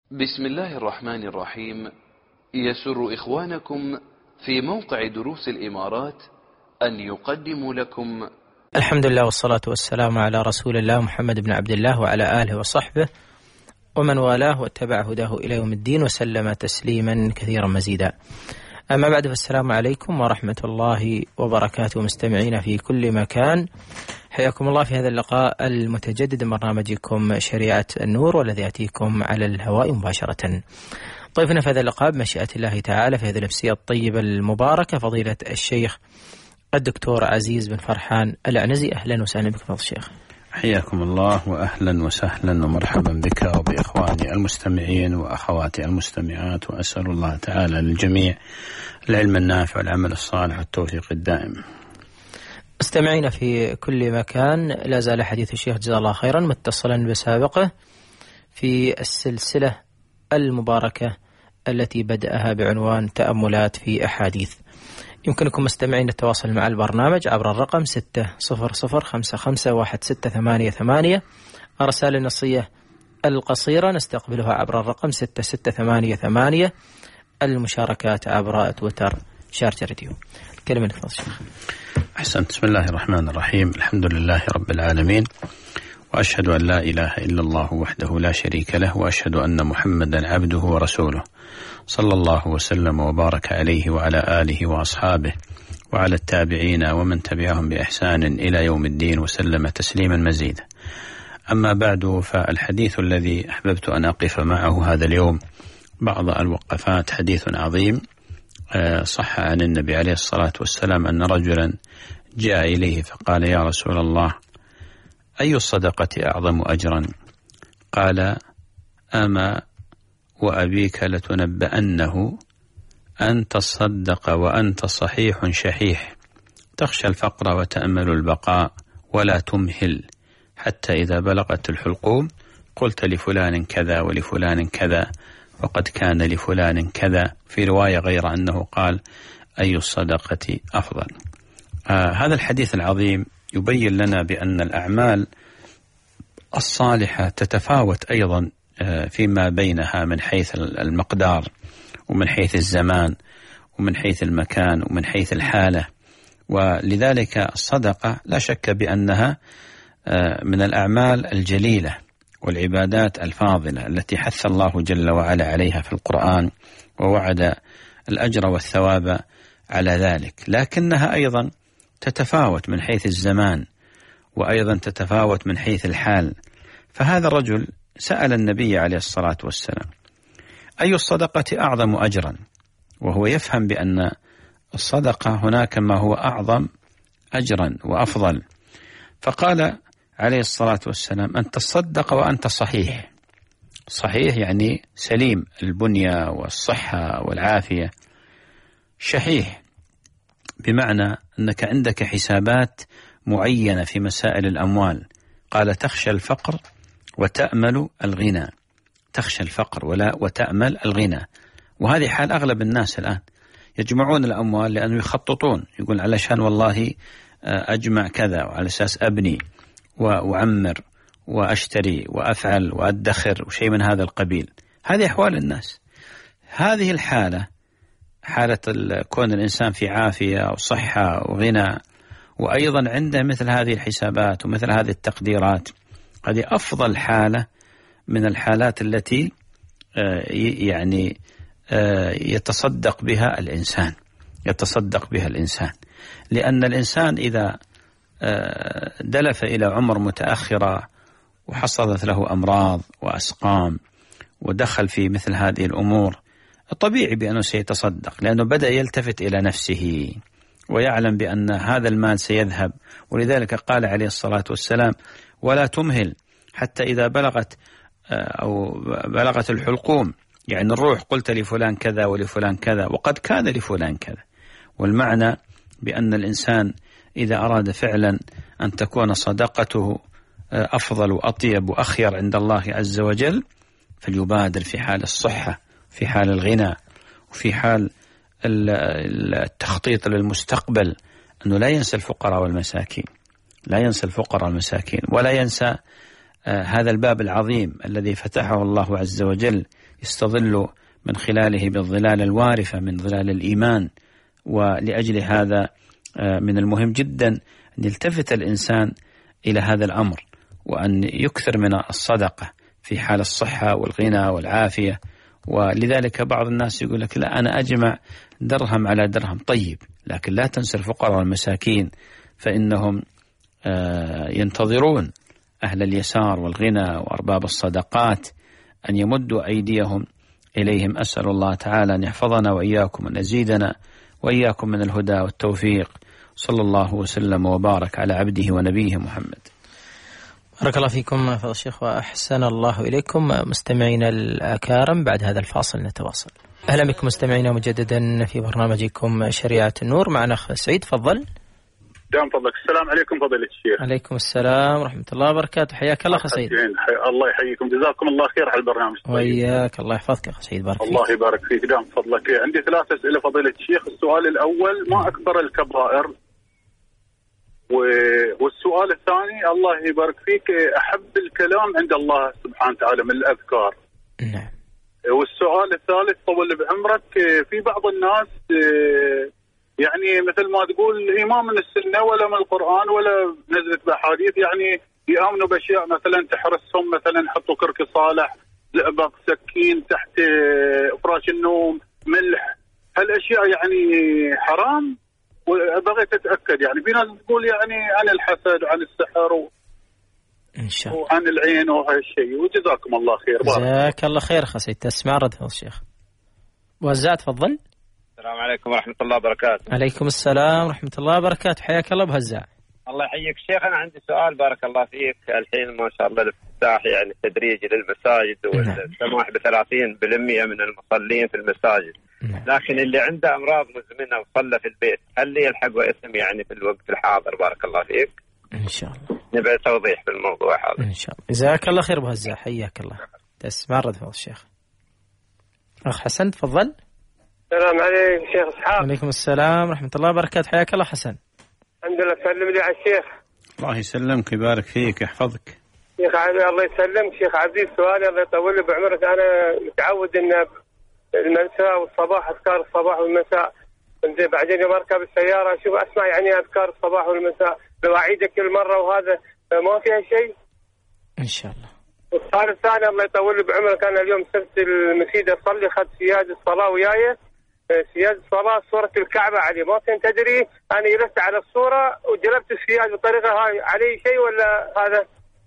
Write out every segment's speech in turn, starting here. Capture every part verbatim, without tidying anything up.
بسم الله الرحمن الرحيم. يسر إخوانكم في موقع دروس الإمارات أن يقدموا لكم الحمد لله والصلاة والسلام على رسول الله محمد بن عبد الله وعلى آله وصحبه ومن والاه واتبع هداه إلى يوم الدين وسلم تسليما كثيرا مزيدا. أما بعد، فالسلام عليكم ورحمة الله وبركاته مستمعين في كل مكان، حياكم الله في هذا اللقاء المتجدد من برنامجكم شريعة النور، والذي يأتيكم على الهواء مباشرة. ضيفنا في هذا اللقاء بمشيئة الله تعالى في هذه النفسية الطيبة المباركة فضيلة الشيخ الدكتور عزيز بن فرحان العنزي. أهلا وسهلا بك فضل الشيخ. حياكم الله وأهلا وسهلا ومرحبا بك وبإخواني المستمعين وأخواتي المستمعات، وأسأل الله تعالى للجميع العلم النافع والعمل الصالح والتوفيق الدائم. مستمعين في كل مكان، لا زال حديث الشيخ جزاه الله خيرا متصلا بسابقه في السلسلة المباركة التي بدأها بعنوان تأملات في أحاديث. يمكنكم مستمعين التواصل مع البرنامج عبر الرقم ستة صفر صفر خمسة خمسة واحد ستة ثمانية ثمانية. الرسائل النصية القصيرة نستقبلها عبر الرقم ستة ستة ثمانية ثمانية. المشاركات عبر تويتر شارجة راديو. كلمة فضل الشيخ. أحسنت. بسم الله الرحمن الرحيم. الحمد لله رب العالمين، وأشهد أن لا إله إلا الله وحده لا شريك له، وأشهد أن محمدا عبده ورسوله، صلى الله وسلم وبارك عليه وعلى آله وأصحابه وعلى التابعين ومن تبعهم بإحسان إلى يوم الدين وسلم تسليما مزيدا. أما بعد، فالحديث الذي أحببت أن أقف معه هذا اليوم بعض الوقفات حديث عظيم صح عن النبي عليه الصلاة والسلام أن رجلا جاء إليه فقال: يا رسول الله، أي الصدقة أعظم أجرا؟ قال: أما وأبيك لتنبأنه أن تصدق وأنت صحيح شحيح، تخشى الفقر وتأمل البقاء ولا تمهل، حتى إذا بلغت الحلقوم قلت لفلان كذا ولفلان كذا وقد كان لفلان كذا. في رواية غير أنه قال: أي الصدقة أفضل؟ آه هذا الحديث العظيم يبين لنا بأن الأعمال الصالحة تتفاوت أيضا فيما بينها من حيث المقدار ومن حيث الزمان ومن حيث المكان ومن حيث الحالة، ولذلك الصدقة لا شك بأنها من الأعمال الجليلة والعبادات الفاضلة التي حث الله جل وعلا عليها في القرآن ووعد الأجر والثواب على ذلك، لكنها أيضا تتفاوت من حيث الزمان وأيضا تتفاوت من حيث الحال. فهذا الرجل سأل النبي عليه الصلاة والسلام: أي الصدقة أعظم أجرا؟ وهو يفهم بأن الصدقة هناك ما هو أعظم أجرا وأفضل. فقال عليه الصلاة والسلام: أن تصدق وأنت صحيح. صحيح يعني سليم البنية والصحة والعافية. شحيح بمعنى أنك عندك حسابات معينة في مسائل الأموال. قال: تخشى الفقر وتأمل الغنى. تخشى الفقر ولا وتأمل الغنى. وهذه حال أغلب الناس الآن، يجمعون الأموال لأنه يخططون، يقول علشان والله أجمع كذا وعلى أساس أبني وأعمر وأشتري وأفعل وأدخر وشيء من هذا القبيل. هذه أحوال الناس. هذه الحالة، حالة كون الإنسان في عافية وصحة وغنى وأيضا عنده مثل هذه الحسابات ومثل هذه التقديرات، هذه أفضل حالة من الحالات التي يعني يتصدق بها الإنسان يتصدق بها الإنسان لأن الإنسان إذا دلف إلى عمر متأخرة وحصلت له أمراض وأسقام ودخل في مثل هذه الأمور، طبيعي بأنه سيتصدق، لأنه بدأ يلتفت إلى نفسه ويعلم بأن هذا المال سيذهب. ولذلك قال عليه الصلاة والسلام: ولا تمهل حتى إذا بلغت أو بلغت الحلقوم، يعني الروح قلت لفلان كذا ولفلان كذا وقد كان لفلان كذا. والمعنى بأن الإنسان إذا أراد فعلا أن تكون صدقته أفضل وأطيب وأخير عند الله عز وجل، فليبادر في حال الصحة، في حال الغنى، وفي حال التخطيط للمستقبل، أنه لا ينسى الفقراء والمساكين، لا ينسى الفقراء والمساكين، ولا ينسى هذا الباب العظيم الذي فتحه الله عز وجل يستظل من خلاله بالظلال الوارفة من ظلال الإيمان. ولأجل هذا من المهم جدا أن يلتفت الإنسان إلى هذا الأمر، وأن يكثر من الصدقة في حال الصحة والغنى والعافية. ولذلك بعض الناس يقول لك لا أنا أجمع درهم على درهم، طيب لكن لا تنسى الفقراء والمساكين فإنهم ينتظرون أهل اليسار والغنى وأرباب الصدقات أن يمدوا أيديهم إليهم. أسأل الله تعالى أن يحفظنا وإياكم وأن يزيدنا وإياكم من الهدى والتوفيق. صلى الله وسلم وبارك على عبده ونبيه محمد. بارك الله فيكم فضيلة الشيخ وأحسن الله إليكم. مستمعينا الأكارم، بعد هذا الفاصل نتواصل. أهلا بكم مستمعينا مجددا في برنامجكم شريعة النور. معنا أخ سعيد، تفضل. دام فضلك. السلام عليكم فضيلة الشيخ. عليكم السلام ورحمة الله وبركاته. حياك الله أخ سعيد. الله يحييكم، جزاكم الله خير على البرنامج. وإياك، الله يحفظك أخ سعيد، بارك فيك. الله يبارك فيك. دام فضلك، عندي ثلاث أسئلة فضيلة الشيخ. السؤال الأول، ما أكبر الكبائر؟ والسؤال الثاني، الله يبارك فيك، أحب الكلام عند الله سبحانه وتعالى من الأذكار. نعم. والسؤال الثالث، طول بعمرك، في بعض الناس يعني مثل ما تقول هي ما من السنة ولا من القرآن ولا نزلت بأحاديث، يعني يآمنوا بأشياء مثلا تحرسهم، مثلا حطوا كرك صالح، زئبق، سكين تحت فراش النوم، ملح، هالأشياء يعني حرام؟ وبغيت أتأكد، يعني في ناس تقول يعني عن الحسد وعن السحر و... إن شاء الله وعن العين وهالشيء. وجزاكم الله خير. جزاك الله خير خسيت. تسمع رد الشيخ وزع، تفضل. السلام عليكم ورحمة الله وبركاته. عليكم السلام ورحمة الله وبركاته. حياك الله بهزاع. الله يحييك شيخ. أنا عندي سؤال بارك الله فيك. الحين ما شاء الله الافتتاح يعني تدريجي للمساجد والسماح بثلاثين بالمئة من المصلين في المساجد، لكن اللي عنده أمراض مزمنة وصلى في البيت هل لي الحق واسم يعني في الوقت الحاضر؟ بارك الله فيك. إن شاء الله نبي توضيح في الموضوع هذا. إن شاء الله. جزاك الله خير بهزاع، حياك الله. تسمع رد فضل الشيخ. أخ حسن، تفضل. السلام عليكم شيخ إسحاق. عليكم السلام ورحمة الله وبركاته. حياك الله حسن. الحمد لله. سلم لي على الشيخ. الله يسلمك ويبارك فيك يحفظك. شيخ عزيز الله يسلمك. شيخ عزيز سؤالي الله يطول لي بعمرك، أنا متعود إن المساء والصباح أذكار الصباح والمساء، بعدين يوم أركب السيارة أشوف أسمع يعني أذكار الصباح والمساء بواعيدك كل مرة، وهذا ما فيها شيء إن شاء الله. والسؤال الثاني الله يطول لي بعمرك، أنا اليوم صرت المسجد أصلي، خذ سياد الصلاة وياي، سياد الصلاة صورة الكعبة علي، ما كنت أدري أنا جلست على الصورة وجلبت السياد بطريقة هاي، علي شيء ولا هذا؟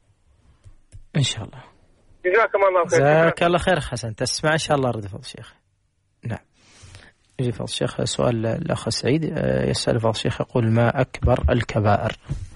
إن شاء الله. جزاكم الله خير. جزاك الله خير حسن. تسمع إن شاء الله رد فضل الشيخ. نعم. يجي فضل الشيخ سؤال الأخ سعيد، يسأل فضل الشيخ يقول ما أكبر الكبائر؟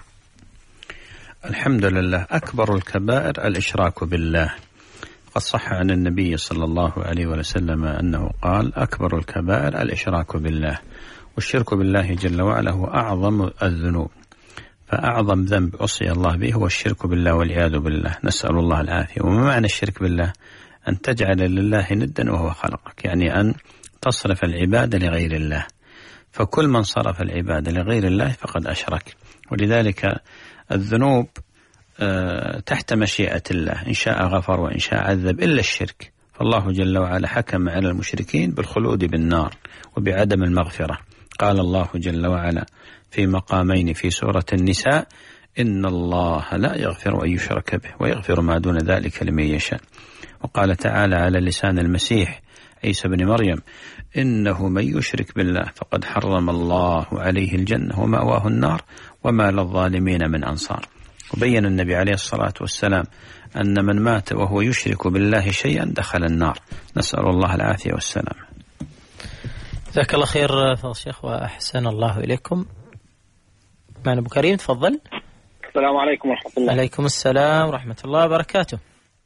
الحمد لله، أكبر الكبائر الإشراك بالله. قد صح عن النبي صلى الله عليه وسلم أنه قال أكبر الكبائر الإشراك بالله، والشرك بالله جل وعلا هو أعظم الذنوب، فأعظم ذنب عصي الله به هو الشرك بالله والعياذ بالله، نسأل الله العافية. وما معنى الشرك بالله؟ أن تجعل لله ندا وهو خلقك، يعني أن تصرف العبادة لغير الله، فكل من صرف العبادة لغير الله فقد أشرك. ولذلك الذنوب تحت مشيئة الله، إن شاء غفر وإن شاء عذب، إلا الشرك، فالله جل وعلا حكم على المشركين بالخلود بالنار وبعدم المغفرة. قال الله جل وعلا في مقامين في سورة النساء إن الله لا يغفر أن يشرك به ويغفر ما دون ذلك لمن يشاء. وقال تعالى على لسان المسيح عيسى بن مريم إنه من يشرك بالله فقد حرم الله عليه الجنة ومأواه النار وما للظالمين من أنصار. وبين النبي عليه الصلاة والسلام أن من مات وهو يشرك بالله شيئا دخل النار، نسأل الله العافية والسلام. جزاك الله خير فضل الشيخ وأحسن الله إليكم. معنا أبو كريم، تفضل. السلام عليكم ورحمة الله. عليكم السلام ورحمة الله وبركاته.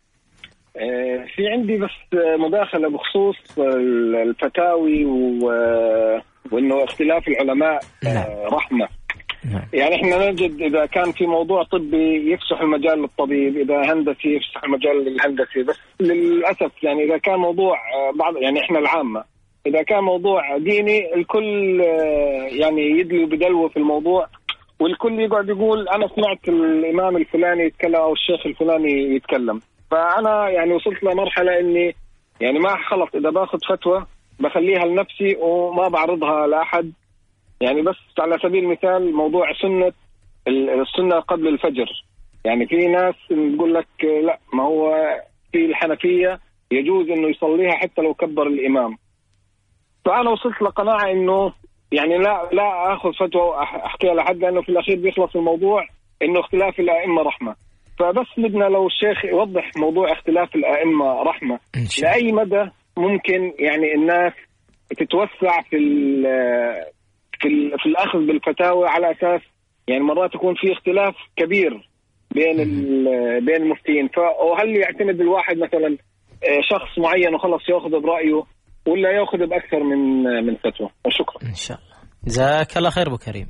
في عندي بس مداخلة بخصوص الفتاوي وإنه اختلاف العلماء رحمة. يعني احنا نجد إذا كان في موضوع طبي يفسح المجال للطبيب، إذا هندسي يفسح المجال للهندسي، بس للأسف يعني إذا كان موضوع بعض يعني احنا العامة إذا كان موضوع ديني الكل يعني يدلي بدلوه في الموضوع، والكل يقعد يقول أنا سمعت الإمام الفلاني يتكلم أو الشيخ الفلاني يتكلم. فأنا يعني وصلت لمرحلة إني يعني ما خلص إذا باخذ فتوى بخليها لنفسي وما بعرضها لأحد. يعني بس على سبيل المثال موضوع سنة السنة قبل الفجر، يعني في ناس بتقول لك لا، ما هو في الحنفية يجوز إنه يصليها حتى لو كبر الإمام. فأنا وصلت لقناعة إنه يعني لا لا أخذ فتوى وأحكيها لحد، لأنه في الأخير بيخلص الموضوع إنه اختلاف الأئمة رحمة. فبس بدنا لو الشيخ يوضح موضوع اختلاف الأئمة رحمة لأي مدى ممكن يعني الناس تتوسع في في في الأخذ بالفتاوى، على أساس يعني مرات يكون في اختلاف كبير بين بين المفتين. فهل يعتمد الواحد مثلا شخص معين وخلص يأخذ برأيه، ولا يأخذ بأكثر من من فتوى؟ وشكرا. إن شاء الله. جزاك الله خير أبو كريم.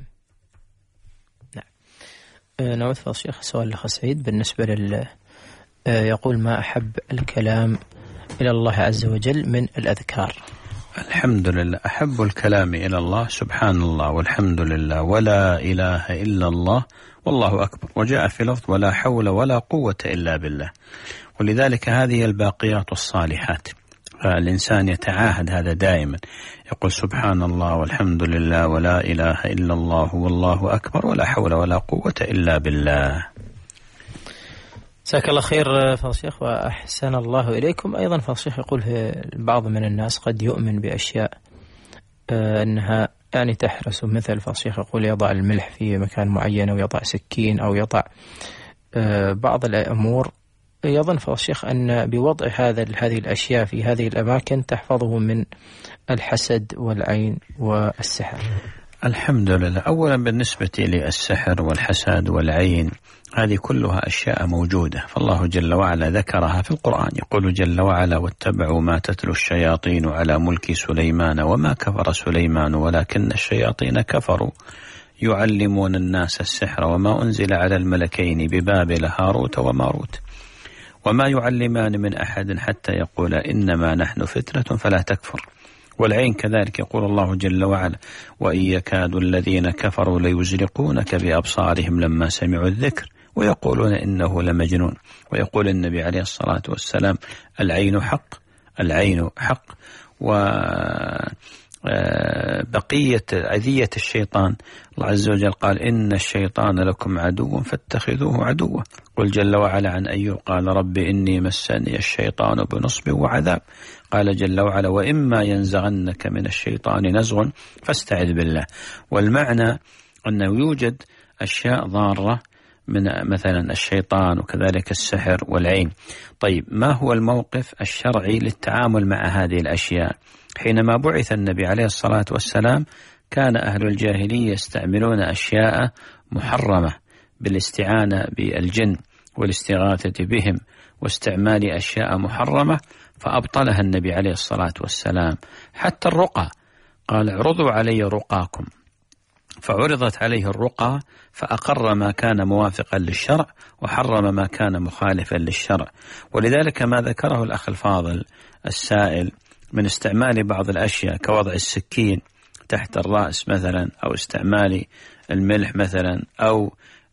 نعم. نعود في الشيخ سؤال الأخ سعيد بالنسبة لل يقول ما أحب الكلام إلى الله عز وجل من الأذكار. الحمد لله، أحب الكلام إلى الله سبحان الله والحمد لله ولا إله إلا الله والله أكبر، وجاء في لفظ ولا حول ولا قوة إلا بالله. ولذلك هذه الباقيات الصالحات، فالإنسان يتعاهد هذا دائما، يقول سبحان الله والحمد لله ولا إله إلا الله والله أكبر ولا حول ولا قوة إلا بالله. جزاك الله خير فضل الشيخ وأحسن الله إليكم. أيضا فضل الشيخ يقول في بعض من الناس قد يؤمن بأشياء أنها يعني تحرس، مثل فضل الشيخ يقول يضع الملح في مكان معين، أو يضع سكين، أو يضع بعض الأمور، يظن فضل الشيخ أن بوضع هذا هذه الأشياء في هذه الأماكن تحفظه من الحسد والعين والسحر. الحمد لله. أولا بالنسبة للسحر والحسد والعين هذه كلها أشياء موجودة، فالله جل وعلا ذكرها في القرآن، يقول جل وعلا واتبعوا ما تتلو الشياطين على ملك سليمان وما كفر سليمان ولكن الشياطين كفروا يعلمون الناس السحر وما أنزل على الملكين ببابل هاروت وماروت وما يعلمان من أحد حتى يقول إنما نحن فتنة فلا تكفر. والعين كذلك، يقول الله جل وعلا وإن يكاد الذين كفروا ليزلقونك بأبصارهم لما سمعوا الذكر ويقولون إنه لمجنون. ويقول النبي عليه الصلاة والسلام العين حق، العين حق. وبقية أذية الشيطان الله عز وجل قال إن الشيطان لكم عدو فاتخذوه عدوا. قل جل وعلا عن أيوب قال رب إني مسني الشيطان بنصب وعذاب. قال جل وعلا وإما ينزغنك من الشيطان نزغ فاستعذ بالله. والمعنى أنه يوجد أشياء ضارة من مثلا الشيطان وكذلك السحر والعين. طيب ما هو الموقف الشرعي للتعامل مع هذه الأشياء؟ حينما بعث النبي عليه الصلاة والسلام كان أهل الجاهلية يستعملون أشياء محرمة بالاستعانة بالجن والاستغاثة بهم واستعمال أشياء محرمة، فأبطلها النبي عليه الصلاة والسلام. حتى الرقى قال اعرضوا علي رقاكم، فعرضت عليه الرقى فأقر ما كان موافقا للشرع وحرم ما كان مخالفا للشرع. ولذلك ما ذكره الأخ الفاضل السائل من استعمال بعض الأشياء كوضع السكين تحت الرأس مثلا، أو استعمال الملح مثلا، أو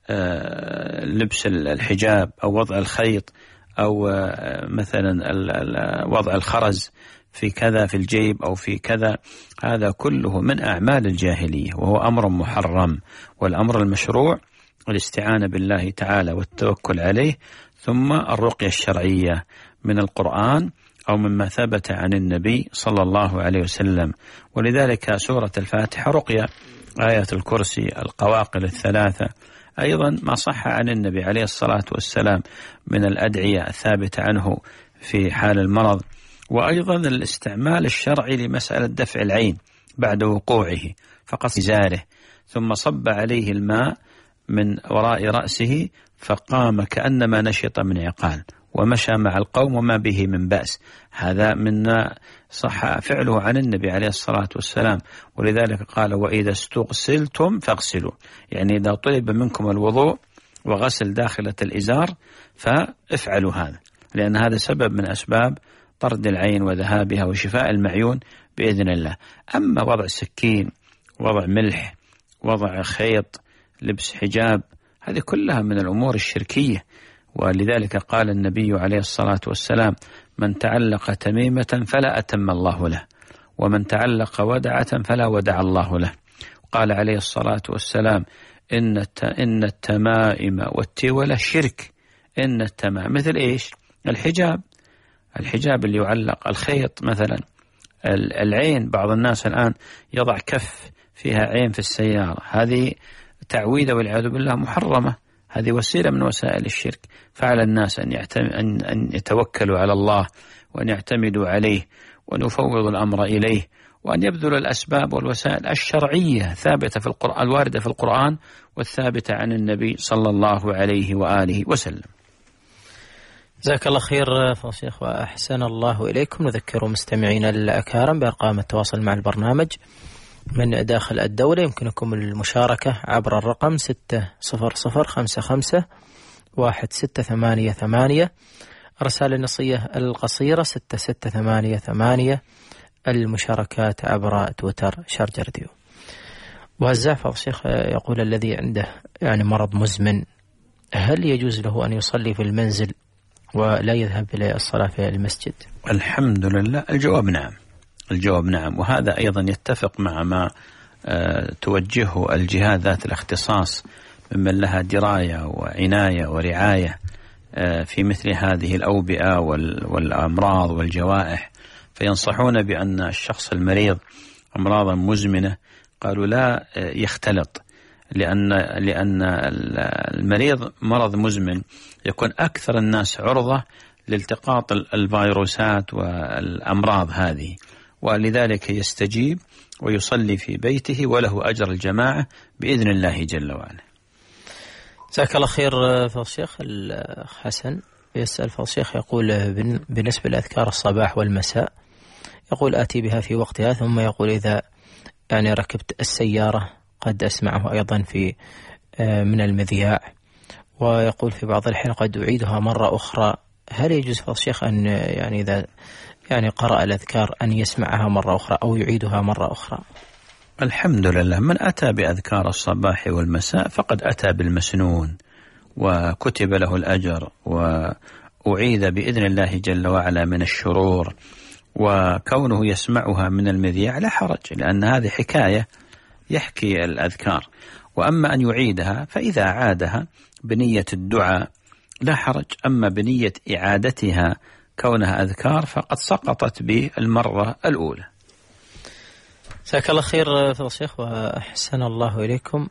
لبس الحجاب، أو وضع الخيط، أو مثلا وضع الخرز في كذا في الجيب أو في كذا، هذا كله من أعمال الجاهلية وهو أمر محرم. والأمر المشروع الاستعانة بالله تعالى والتوكل عليه، ثم الرقية الشرعية من القرآن أو مما ثبت عن النبي صلى الله عليه وسلم. ولذلك سورة الفاتحة رقية، آية الكرسي، القواقل الثلاثة، أيضا ما صح عن النبي عليه الصلاة والسلام من الأدعية الثابتة عنه في حال المرض. وأيضا الاستعمال الشرعي لمسألة دفع العين بعد وقوعه، فقص إزاره ثم صب عليه الماء من وراء رأسه فقام كأنما نشط من عقال ومشى مع القوم وما به من بأس. هذا مما صح فعله عن النبي عليه الصلاة والسلام. ولذلك قال وإذا استغسلتم فاغسلوا، يعني إذا طلب منكم الوضوء وغسل داخلة الإزار فافعلوا هذا، لأن هذا سبب من أسباب طرد العين وذهابها وشفاء المعيون بإذن الله. أما وضع سكين، وضع ملح، وضع خيط، لبس حجاب، هذه كلها من الأمور الشركية. ولذلك قال النبي عليه الصلاة والسلام من تعلق تميمة فلا أتم الله له، ومن تعلق ودعة فلا ودع الله له. قال عليه الصلاة والسلام إن إن التمائم والتولة شرك. إن التمائم مثل إيش؟ الحجاب، الحجاب اللي يعلق، الخيط مثلا، العين. بعض الناس الآن يضع كف فيها عين في السيارة، هذه تعويذة والعياذ بالله محرمة، هذه وسيلة من وسائل الشرك. فعلى الناس أن, أن, أن يتوكلوا على الله وأن يعتمدوا عليه وأن يفوضوا الأمر إليه، وأن يبذلوا الأسباب والوسائل الشرعية ثابتة في القرآن، الواردة في القرآن والثابتة عن النبي صلى الله عليه وآله وسلم. جزاك الله خير فضيلة الشيخ وأحسن الله إليكم. نذكر مستمعينا الأكارم بأرقام التواصل مع البرنامج من داخل الدولة. يمكنكم المشاركة عبر الرقم ستة صفر صفر خمسة خمسة واحد ستة ثمانية ثمانية، الرسالة النصية القصيرة ستة ستة ثمانية ثمانية، المشاركات عبر تويتر شارجة راديو. وهزاع فضيلة الشيخ يقول الذي عنده يعني مرض مزمن هل يجوز له أن يصلي في المنزل ولا يذهب إلى الصلاة في المسجد؟ الحمد لله الجواب نعم، الجواب نعم. وهذا أيضا يتفق مع ما توجهه الجهات ذات الاختصاص ممن لها دراية وعناية ورعاية في مثل هذه الأوبئة والأمراض والجوائح، فينصحون بأن الشخص المريض أمراضا مزمنة قالوا لا يختلط، لأن لأن المريض مرض مزمن يكون أكثر الناس عرضة لالتقاط الفيروسات والأمراض هذه، ولذلك يستجيب ويصلي في بيته وله أجر الجماعة بإذن الله جل وعلا. جزاك الله خير فضيلة الشيخ. الأخ حسن يسأل فضيلة الشيخ يقول بالنسبة لأذكار الصباح والمساء، يقول آتي بها في وقتها، ثم يقول إذا يعني ركبت السيارة قد أسمعه أيضا في من المذياع، ويقول في بعض الحين قد أعيدها مرة أخرى. هل يجوز فضيلة الشيخ أن يعني إذا يعني قرأ الأذكار أن يسمعها مرة أخرى أو يعيدها مرة أخرى؟ الحمد لله، من أتى بأذكار الصباح والمساء فقد أتى بالمسنون وكتب له الأجر وأعيد بإذن الله جل وعلا من الشرور، وكونه يسمعها من المذياع لا حرج، لأن هذه حكاية يحكي الأذكار. وأما أن يعيدها فإذا عادها بنية الدعاء لا حرج، أما بنية إعادتها كونها أذكار فقد سقطت بالمرة الأولى. جزاك الله خير فضيلة الشيخ وأحسن الله إليكم.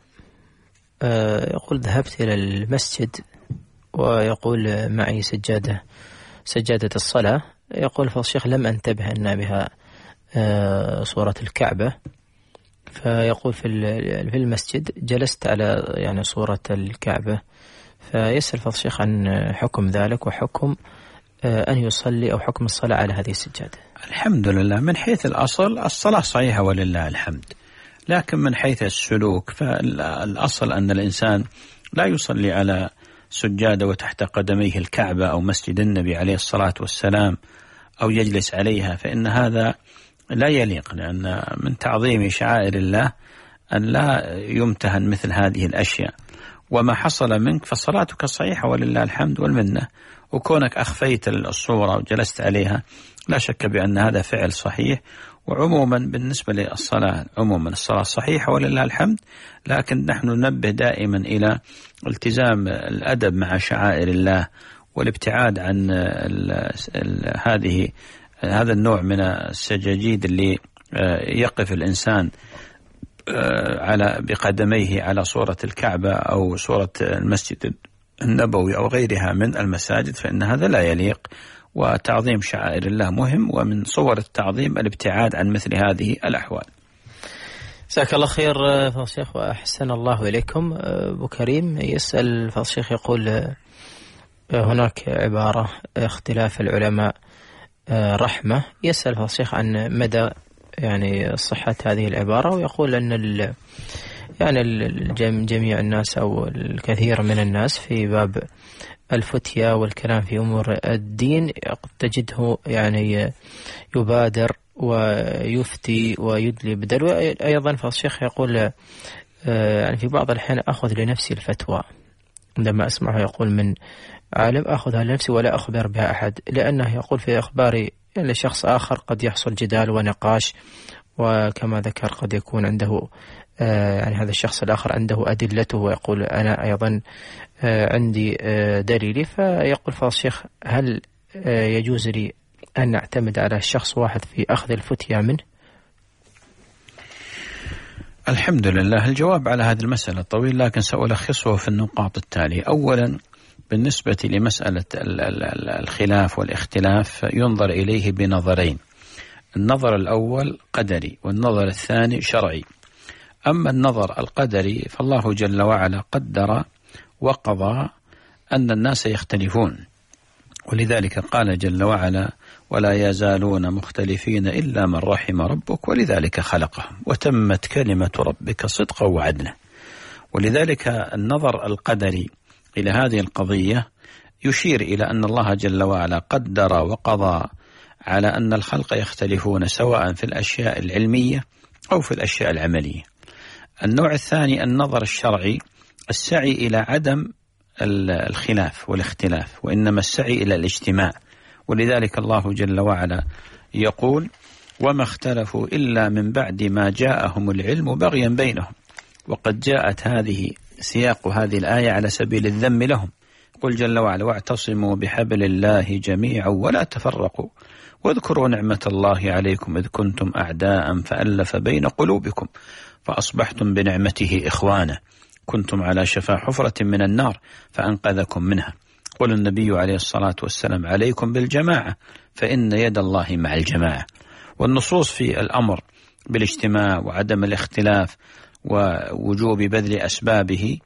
يقول ذهبت إلى المسجد ويقول معي سجادة سجادة الصلاة، يقول فضيلة الشيخ لم أنتبه أن بها صورة الكعبة، فيقول في في المسجد جلست على يعني صورة الكعبة، فيسأل فضيلة الشيخ عن حكم ذلك وحكم أن يصلي أو حكم الصلاة على هذه السجادة. الحمد لله، من حيث الأصل الصلاة صحيحة ولله الحمد، لكن من حيث السلوك فالأصل أن الإنسان لا يصلي على سجادة وتحت قدميه الكعبة أو مسجد النبي عليه الصلاة والسلام أو يجلس عليها، فإن هذا لا يليق، لأن من تعظيم شعائر الله أن لا يمتهن مثل هذه الأشياء. وما حصل منك فصلاتك صحيحة ولله الحمد والمنة، وكونك أخفيت الصورة وجلست عليها لا شك بأن هذا فعل صحيح. وعموما بالنسبة للصلاة عموما الصلاة صحيحة ولله الحمد، لكن نحن ننبه دائما إلى التزام الأدب مع شعائر الله والابتعاد عن ال ال هذه هذا النوع من السجاجيد اللي يقف الإنسان على بقدميه على صورة الكعبة أو صورة المسجد النبوي أو غيرها من المساجد، فإن هذا لا يليق. وتعظيم شعائر الله مهم، ومن صور التعظيم الابتعاد عن مثل هذه الأحوال. جزاك الله خير فضيلة الشيخ وأحسن الله إليكم. أبو كريم يسأل فضيلة الشيخ يقول هناك عبارة اختلاف العلماء رحمة، يسأل فضيلة الشيخ عن مدى يعني صحة هذه العبارة، ويقول أن ال يعني جميع الناس أو الكثير من الناس في باب الفتيا والكلام في أمور الدين تجده يعني يبادر ويفتي ويدلي بدل. وأيضا فالشيخ يقول يعني في بعض الأحيان أخذ لنفسي الفتوى عندما أسمعه يقول من عالم أخذها لنفسي ولا أخبر بها أحد، لأنه يقول في إخباري لشخص آخر قد يحصل جدال ونقاش، وكما ذكر قد يكون عنده يعني هذا الشخص الآخر عنده أدلته ويقول أنا أيضا عندي دليلي. فيقول فضل الشيخ هل يجوز لي أن أعتمد على شخص واحد في أخذ الفتية منه؟ الحمد لله. الجواب على هذه المسألة طويل، لكن سألخصه في النقاط التالية. أولا، بالنسبة لمسألة الخلاف والاختلاف ينظر إليه بنظرين: النظر الأول قدري، والنظر الثاني شرعي. أما النظر القدري فالله جل وعلا قدر وقضى أن الناس يختلفون، ولذلك قال جل وعلا: ولا يزالون مختلفين إلا من رحم ربك ولذلك خلقهم وتمت كلمة ربك صدقا وعدلا. ولذلك النظر القدري إلى هذه القضية يشير إلى أن الله جل وعلا قدر وقضى على أن الخلق يختلفون سواء في الأشياء العلمية أو في الأشياء العملية. النوع الثاني النظر الشرعي، السعي إلى عدم الخلاف والاختلاف، وإنما السعي إلى الاجتماع. ولذلك الله جل وعلا يقول: وما اختلفوا إلا من بعد ما جاءهم العلم بغيا بينهم. وقد جاءت هذه سياق هذه الآية على سبيل الذم لهم. قل جل وعلا: واعتصموا بحبل الله جميعا ولا تفرقوا واذكروا نعمة الله عليكم إذ كنتم أعداء فألف بين قلوبكم فأصبحتم بنعمته إخوانا كنتم على شفا حفرة من النار فأنقذكم منها. قل النبي عليه الصلاة والسلام: عليكم بالجماعة فإن يد الله مع الجماعة. والنصوص في الأمر بالاجتماع وعدم الاختلاف ووجوب بذل أسبابه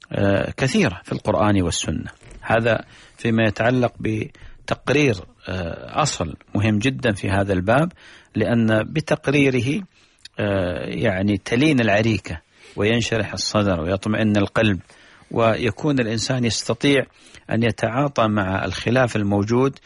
كثيرة في القرآن والسنة. هذا فيما يتعلق بتقرير أصل مهم جدا في هذا الباب، لأن بتقريره يعني تلين العريكة وينشرح الصدر ويطمئن القلب، ويكون الإنسان يستطيع أن يتعاطى مع الخلاف الموجود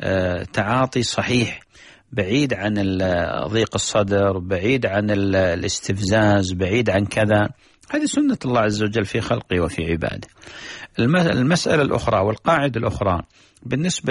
تعاطي صحيح، بعيد عن ضيق الصدر، بعيد عن الاستفزاز، بعيد عن كذا. هذه سنة الله عز وجل في خلقه وفي عباده. المسألة الأخرى والقاعدة الأخرى بالنسبة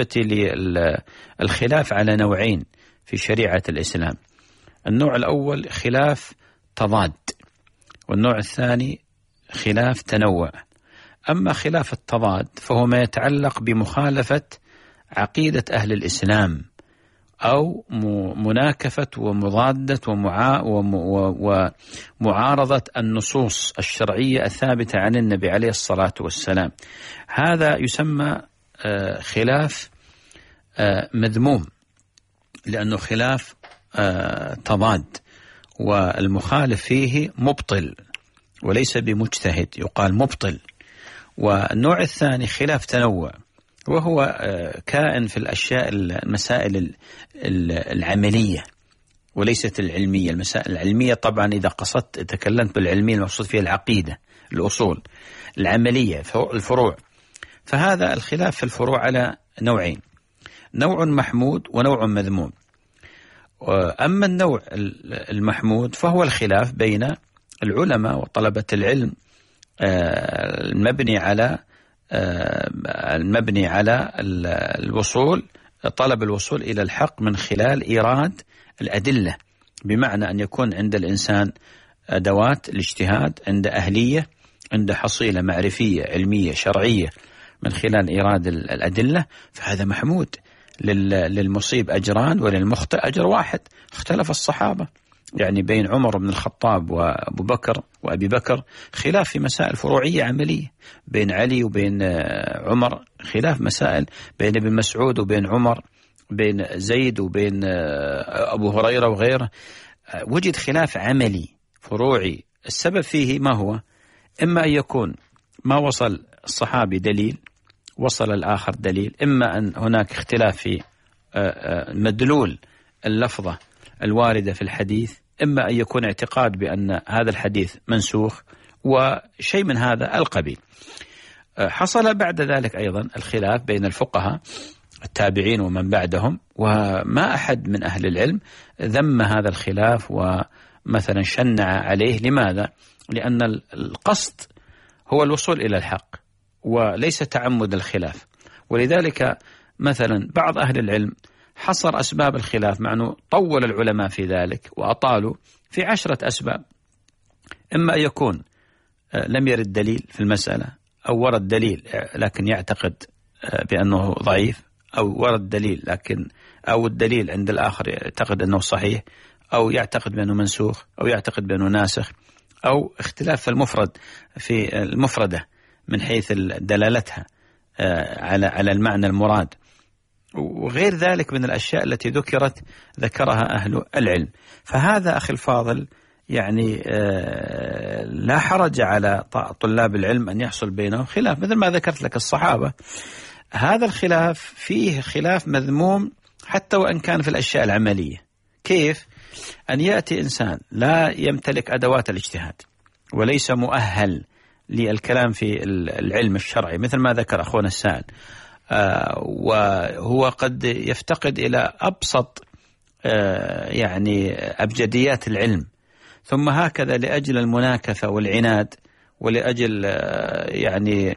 للخلاف على نوعين في شريعة الإسلام: النوع الأول خلاف تضاد، والنوع الثاني خلاف تنوع. أما خلاف التضاد فهو ما يتعلق بمخالفة عقيدة أهل الإسلام أو مناكفة ومضادة ومعارضة النصوص الشرعية الثابتة عن النبي عليه الصلاة والسلام. هذا يسمى خلاف مذموم، لأنه خلاف تضاد، والمخالف فيه مبطل وليس بمجتهد، يقال مبطل. والنوع الثاني خلاف تنوع، وهو كائن في الأشياء المسائل العملية وليست العلمية. المسائل العلمية طبعا إذا قصدت تكلمت بالعلمية المقصود فيها العقيدة، الأصول. العملية الفروع، فهذا الخلاف في الفروع على نوعين: نوع محمود ونوع مذموم. أما النوع المحمود فهو الخلاف بين العلماء وطلبة العلم المبني على المبني على الوصول طلب الوصول إلى الحق من خلال إيراد الأدلة، بمعنى أن يكون عند الإنسان أدوات الاجتهاد، عند أهلية، عند حصيلة معرفية علمية شرعية من خلال إيراد الأدلة، فهذا محمود. للمصيب أجران وللمخطئ أجر واحد. اختلف الصحابة يعني بين عمر بن الخطاب وأبو بكر وأبي بكر خلاف في مسائل فروعية عملية، بين علي وبين عمر خلاف مسائل، بين ابن مسعود وبين عمر، بين زيد وبين أبو هريرة وغيره، وجد خلاف عملي فروعي. السبب فيه ما هو؟ إما أن يكون ما وصل الصحابي دليل، وصل الآخر دليل، إما أن هناك اختلاف في مدلول اللفظة الواردة في الحديث، إما أن يكون اعتقاد بأن هذا الحديث منسوخ، وشيء من هذا القبيل. حصل بعد ذلك أيضا الخلاف بين الفقهاء التابعين ومن بعدهم، وما أحد من أهل العلم ذم هذا الخلاف ومثلا شنع عليه. لماذا؟ لأن القصد هو الوصول إلى الحق وليس تعمد الخلاف. ولذلك مثلا بعض أهل العلم حصر أسباب الخلاف، مع أنه طول العلماء في ذلك وأطالوا، في عشرة أسباب. إما أن يكون لم يرد دليل في المسألة، أو ورد دليل لكن يعتقد بأنه ضعيف، أو ورد دليل لكن أو الدليل عند الآخر يعتقد أنه صحيح، أو يعتقد بأنه منسوخ، أو يعتقد بأنه ناسخ، أو اختلاف في المفرد في المفردة من حيث دلالتها على على المعنى المراد، وغير ذلك من الأشياء التي ذكرت ذكرها أهل العلم. فهذا أخي الفاضل يعني لا حرج على طلاب العلم أن يحصل بينهم خلاف، مثل ما ذكرت لك الصحابة. هذا الخلاف فيه خلاف مذموم حتى وإن كان في الأشياء العملية. كيف؟ أن يأتي إنسان لا يمتلك أدوات الاجتهاد وليس مؤهل للكلام في العلم الشرعي، مثل ما ذكر أخونا السائل، آه وهو قد يفتقد إلى أبسط آه يعني أبجديات العلم، ثم هكذا لأجل المناكفة والعناد ولأجل آه يعني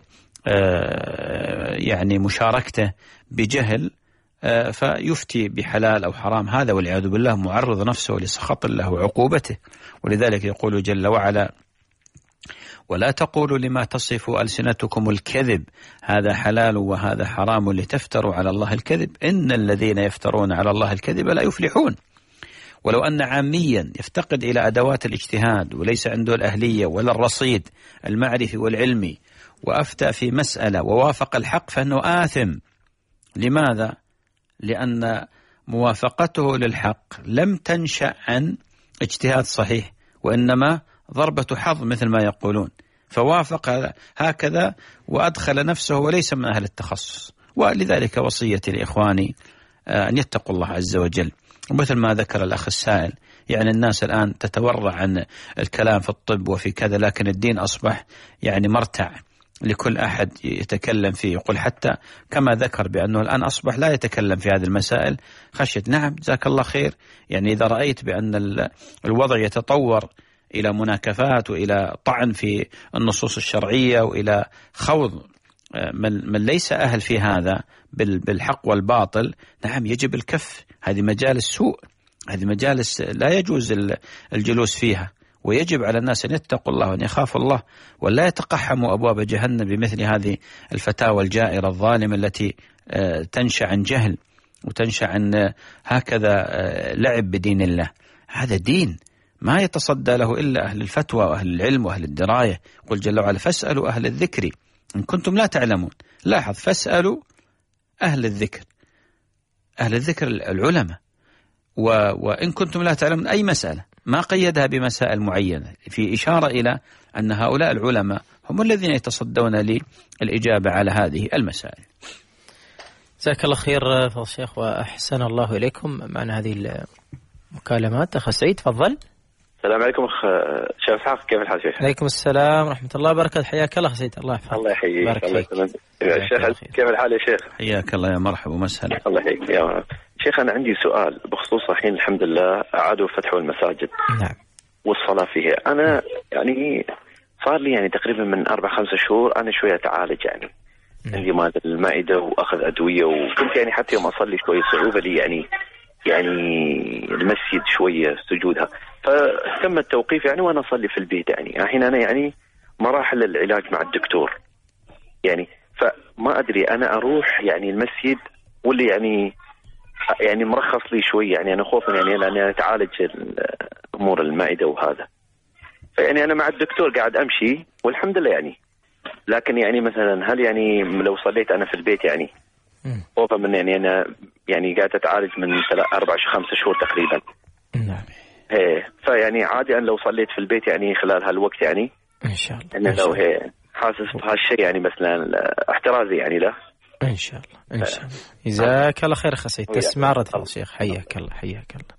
آه يعني مشاركته بجهل آه فيفتي بحلال أو حرام، هذا والعياذ بالله معرض نفسه لسخط الله وعقوبته. ولذلك يقول جل وعلا: ولا تقولوا لما تصف ألسنتكم الكذب هذا حلال وهذا حرام لتفتروا على الله الكذب إن الذين يفترون على الله الكذب لا يفلحون. ولو أن عاميا يفتقد إلى أدوات الاجتهاد وليس عنده الأهلية ولا الرصيد المعرفي والعلمي وأفتى في مسألة ووافق الحق فإنه آثم. لماذا؟ لأن موافقته للحق لم تنشأ عن اجتهاد صحيح، وإنما ضربة حظ مثل ما يقولون، فوافق هكذا وأدخل نفسه وليس من أهل التخصص. ولذلك وصيتي لإخواني أن يتقوا الله عز وجل. ومثل ما ذكر الأخ السائل، يعني الناس الآن تتورع عن الكلام في الطب وفي كذا، لكن الدين أصبح يعني مرتع لكل أحد يتكلم فيه. يقول حتى كما ذكر بأنه الآن أصبح لا يتكلم في هذه المسائل خشية. نعم جزاك الله خير، يعني إذا رأيت بأن الوضع يتطور إلى مناكفات وإلى طعن في النصوص الشرعية وإلى خوض من ليس أهل في هذا بالحق والباطل، نعم يجب الكف. هذه مجالس سوء، هذه مجالس لا يجوز الجلوس فيها، ويجب على الناس أن يتقوا الله وأن يخافوا الله ولا يتقحموا أبواب جهنم بمثل هذه الفتاوى الجائرة الظالمة التي تنشأ عن جهل وتنشأ عن هكذا لعب بدين الله. هذا دين ما يتصدى له إلا أهل الفتوى وأهل العلم وأهل الدراية. قل جل وعلا: فاسألوا أهل الذكر إن كنتم لا تعلمون. لاحظ، فاسألوا أهل الذكر، أهل الذكر العلماء، و... وإن كنتم لا تعلمون أي مسألة، ما قيدها بمسائل معينة، في إشارة إلى أن هؤلاء العلماء هم الذين يتصدون للإجابة على هذه المسائل. جزاك الله خير فضل الشيخ وأحسن الله إليكم. معنا هذه المكالمات. أخ سعيد تفضل. السلام عليكم أخ شيخ إسحاق، كيف الحال شيخ؟ عليكم السلام ورحمة الله وبركاته. حياك الله سيد. الله يحفظك. الله يحييك. بارك فيك. شيخ كيف الحال يا شيخ؟ حياك الله، يا مرحبا ومسهلا. الله يحييك يا مرحبا. شيخ أنا عندي سؤال بخصوص الحين الحمد لله أعادوا فتحوا المساجد. نعم. والصلاة فيها. أنا يعني صار لي يعني تقريبا من أربع خمسة شهور أنا شوية أتعالج، يعني نعم. عندي مادة المعدة وأخذ أدوية، وكنت يعني حتى يوم أصلي شوية صعوبة لي يعني يعني المسجد شوية سجودها، فتم التوقيف يعني وأنا أصلي في البيت. يعني الحين أنا يعني مراحل العلاج مع الدكتور، يعني فما أدري أنا أروح يعني المسجد واللي يعني يعني مرخص لي شوي، يعني أنا خوفا يعني لأني أتعالج أمور المعدة وهذا، فيعني أنا مع الدكتور قاعد أمشي والحمد لله يعني. لكن يعني مثلا هل يعني لو صليت أنا في البيت يعني خوفا من يعني أنا يعني قاعد أتعالج من أربع خمسة شهور تقريبا. نعم. إيه فيعني عادي أن لو صليت في البيت يعني خلال هالوقت يعني إن شاء الله. أنا لو هي حاسس بهالشيء يعني مثلا احترازي يعني لا. إن شاء الله إن شاء الله. جزاك الله خير خسيت. تسمع رد فضل الشيخ. حياك الله حياك الله.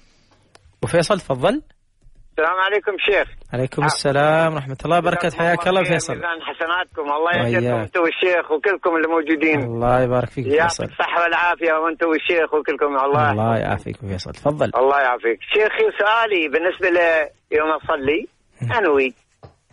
وفيصل تفضل. السلام عليكم شيخ. عليكم السلام ورحمة الله وبركاته. حياك الله فيصل. ميزان حسناتكم، الله يجزاكم انتم والشيخ وكلكم اللي موجودين. الله يبارك فيك فيصل. يعطيك الصحة والعافية وانتم والشيخ وكلكم. الله الله يعافيك فيصل. تفضل. الله يعافيك شيخي. سؤالي بالنسبة ليوم أصلي أنوي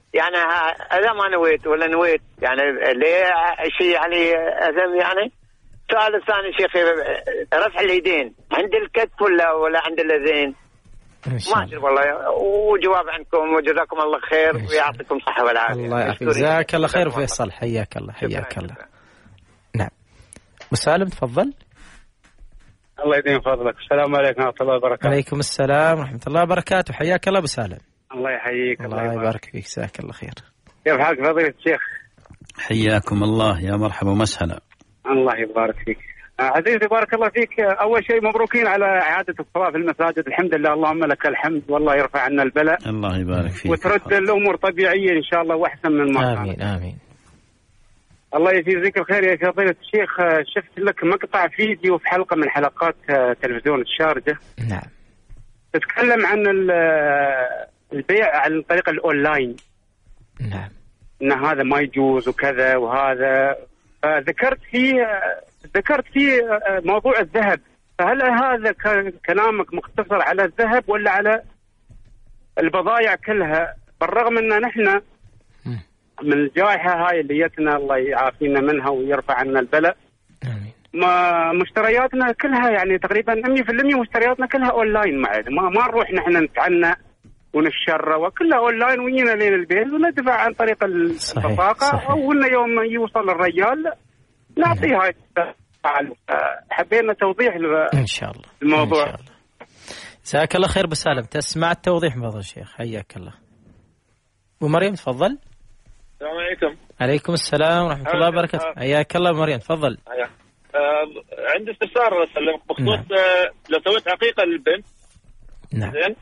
يعني اذا ما نويت ولا نويت يعني ليه شيء يعني اثم يعني. السؤال الثاني شيخ رفع اليدين عند الكتف ولا ولا عند الاذين؟ ما ادري والله. وجواب عنكم وجزاكم الله خير ويعطيكم الصحه والعافيه. الله يعافيك. جزاك الله خير فيصل. حياك الله حياك الله. نعم مسالم تفضل. الله يديم فضلك. السلام عليكم ورحمه الله وبركاته. عليكم السلام ورحمه الله وبركاته. حياك الله ابو سالم. الله يحييك. الله, الله يبارك فيك. جزاك الله خير. كيف حالك فضيلة الشيخ؟ حياكم الله يا مرحبا ومسهلا. الله يبارك فيك. عزيزي بارك الله فيك. أول شيء مبروكين على إعادة الصلاة في المساجد. الحمد لله اللهم لك الحمد والله يرفع عنا البلاء. الله يبارك فيك. وترد الأمور طبيعية إن شاء الله وأحسن من ما كانت. آمين آمين. الله يجزيك الخير يا فضيلة الشيخ. شفت لك مقطع فيديو في حلقة من حلقات تلفزيون الشارجة. نعم. تتكلم عن البيع عن طريق الأونلاين. نعم. ان هذا ما يجوز وكذا وهذا. ذكرت فيه ذكرت فيه موضوع الذهب. فهل هذا كلامك مقتصر على الذهب ولا على البضائع كلها؟ بالرغم ان نحن من الجائحه هاي اللي جتنا الله يعافينا منها ويرفع عنا البلاء. ما مشترياتنا كلها يعني تقريبا مية بالمية مشترياتنا كلها اونلاين. معي ما ما نروح نحن نتعنى ونشرى وكلها اونلاين ويجينا لين البيت وندفع عن طريق البطاقه او انه يوم يوصل الرجال نعطيه هاي. حبينا توضيح ان شاء الله الموضوع. ان شاء الله. جزاك الله خير بسالم. تسمع التوضيح من فضل الشيخ. حياك الله. ومريم تفضل. السلام عليكم. عليكم السلام ورحمه الله وبركاته. حياك الله مريم تفضل. آه عندي استفسار اسلمك بخصوص. نعم. آه لو سويت عقيقه للبنت. نعم. زين